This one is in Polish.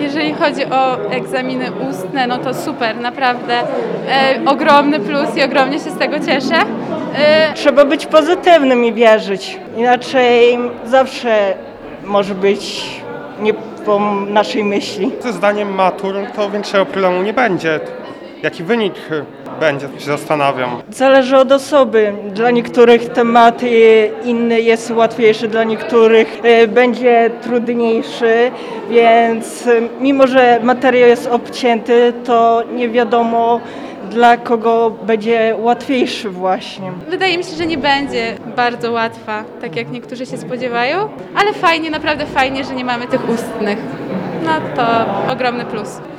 Jeżeli chodzi o egzaminy ustne, no to super, naprawdę ogromny plus i ogromnie się z tego cieszę. Trzeba być pozytywnym i wierzyć. Inaczej zawsze może być nie po naszej myśli. Ze zdaniem matur to większego problemu nie będzie. Jaki wynik będzie, się zastanawiam. Zależy od osoby. Dla niektórych temat inny jest łatwiejszy, dla niektórych będzie trudniejszy, więc mimo, że materiał jest obcięty, to nie wiadomo, dla kogo będzie łatwiejszy właśnie. Wydaje mi się, że nie będzie bardzo łatwa, tak jak niektórzy się spodziewają, ale fajnie, naprawdę fajnie, że nie mamy tych ustnych. No to ogromny plus.